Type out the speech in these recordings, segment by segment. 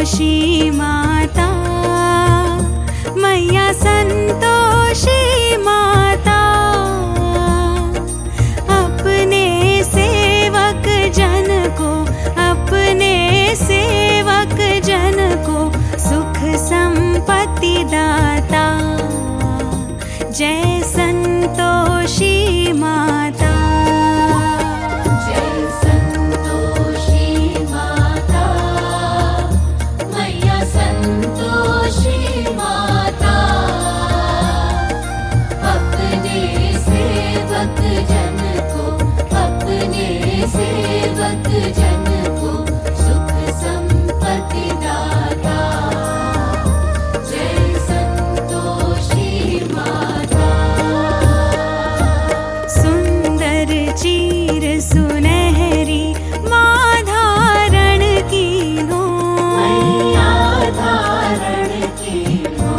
संतोषी माता, मैया संतोषी माता, अपने सेवक जन को, अपने सेवक जन को सुख संपत्ति दाता। जय संतोषी माता। चीर सुनहरी माँ धारण कीन्हो, मैया धारण कीन्हो।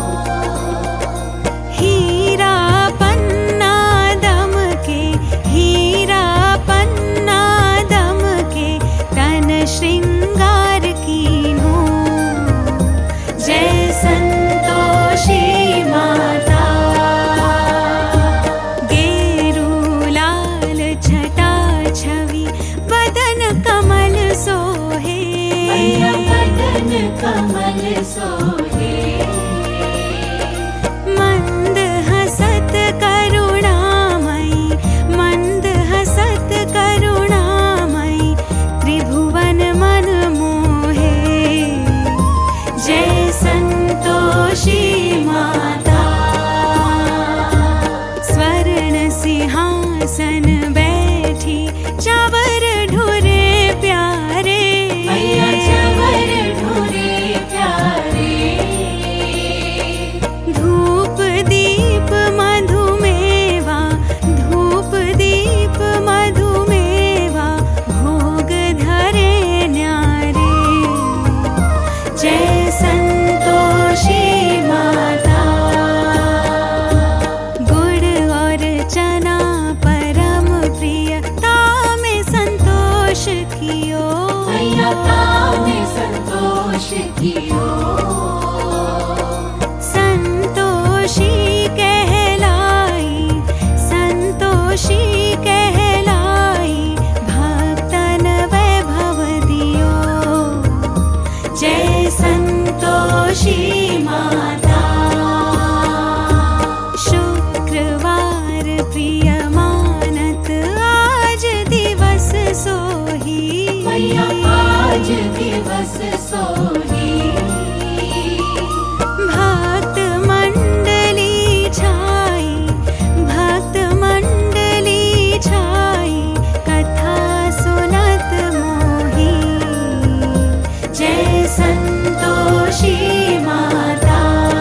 हीरा पन्ना दम के, हीरा पन्ना दम के तन श्रृंगार कीन्हो। जय संतोषी माता। छवि बदन कमल सोहे, बदन कमल सोहे। मंद हसत करुणामयी, मंद हसत करुणामयी, त्रिभुवन मन मोहे। जय संतोषी माता। स्वर्ण सिंहासन चावर ढूरे प्यारे, मैया चावर ढूरे प्यारे। धूप दीप मधुमेवा, धूप दीप मधुमेवा, भोग धरे न्यारे। जय संतोषी माता। गुड़ और चना परम प्रिय कियो, मैया ताने संतोष कियो। संतोषी कहलाई, संतोषी कहलाई, भक्तन वैभव दियो। जय संतोषी माता। शुक्रवार प्रिय मानत आज दिवस सोही, मैया आज दिवस सोही। भक्त मंडली छाई, भक्त मंडली छाई, कथा सुनत मोही। जय संतोषी माता।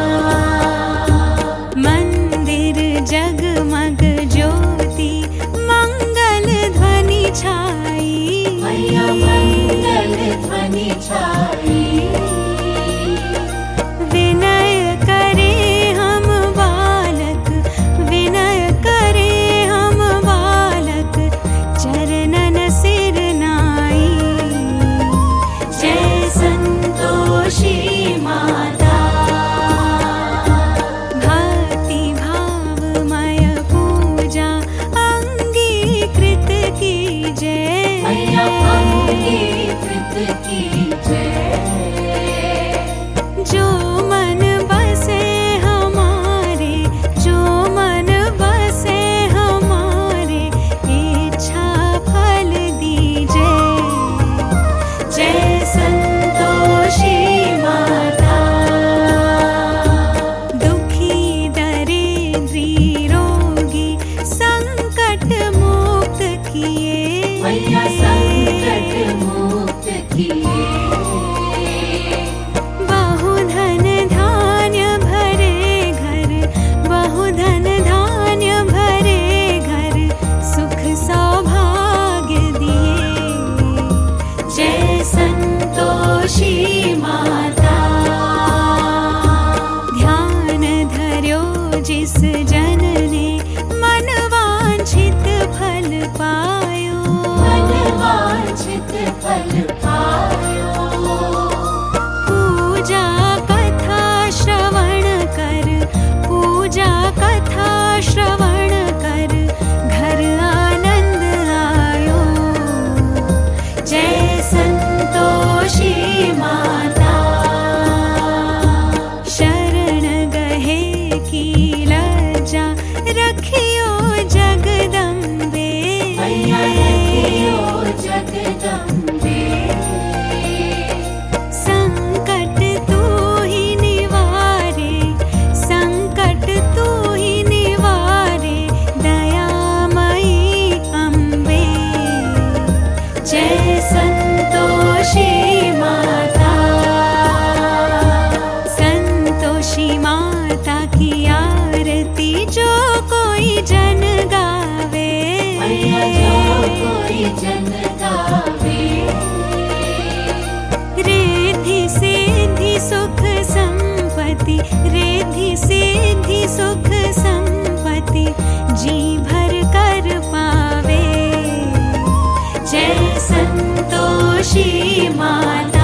मंदिर जगमग ज्योति, मंगल ध्वनि छाई, मैया मंगल ध्वनि छाई। विनय करे हम बालक, विनय करे हम बालक, चरणन सिर नाई। जय संतोषी माता। भक्ति भावमय पूजा अंगीकृत कीजय, मैया अंगीकृत कीजय। सिद्धि सुख संपत्ति जी भर कर पावे। जय संतोषी माता।